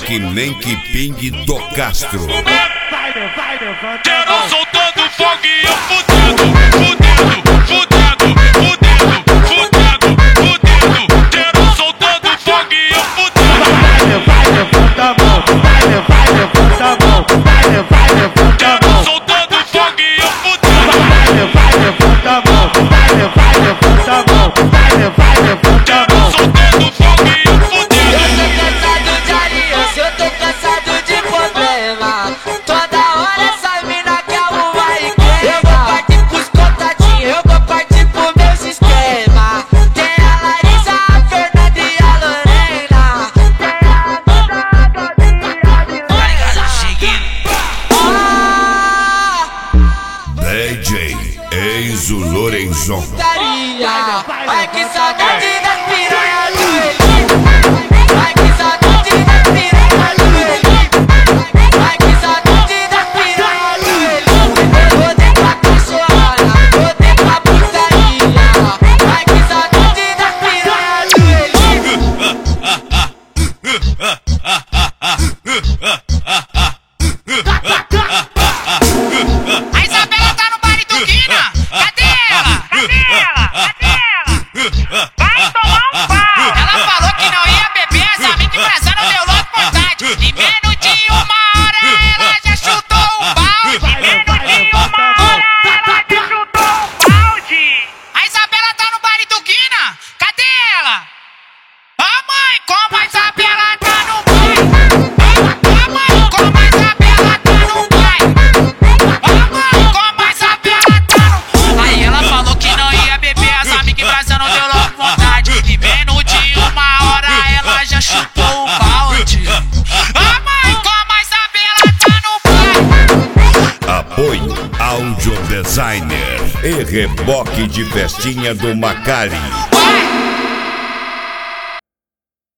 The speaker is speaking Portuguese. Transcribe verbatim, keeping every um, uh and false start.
que nem que pingue do Castro. Geral soltando fogo e eu fudendo, fudendo, fudendo, fudendo, fudendo, fudendo. Geral soltando fogo e eu fudendo. Vai, levanta a mão, vai, vai, levanta a mão, vai, vai, levanta a mão. Geral soltando fogo e eu fudendo. Vai, vai, levanta a mão, vai, vai, levanta a mão, vai, vai, levanta a mão. Geral soltando fogo e eu fudendo. Eu tô cansado de aliança, eu tô cansado de problema. Toda hora essa mina quer arrumar e queima. Eu vou partir pros contatinhos, eu vou partir pro meu sistema. Tem a Larissa, a Fernanda e a Lorena. Tem a Gabi seguindo. D J Enzo Lorenzon. Ai que saudade das piranhas do Eli. Ai que saudade das piranhas do Eli. Ai que saudade das piranhas do Eli. Voltei pra cachorrada, voltei pra putaria. Ai que saudade das piranhas do Eli. A Isabela tá no baile do Guina. Cadê ela? Cadê ela? Cadê ela? Vai tomar um pau. Ela falou que não ia beber, as amigas empresárias deu logo vontade. Em menos de uma hora ela já chutou o balde. Em menos de uma hora ela já chutou o balde. A Isabela tá no baile do Guina. Cadê ela? A mãe, como a Isabela tá no baile. A mãe, como a Isabela tá no baile. A mãe, como a Isabela tá no. Aí ela falou que não ia beber, as amigas embrasando deu logo vontade. E menos de uma hora ela já chutou o balde. A mãe, como a Isabela tá no baile. Apoio Audio Designer e reboque de festinha do Macari.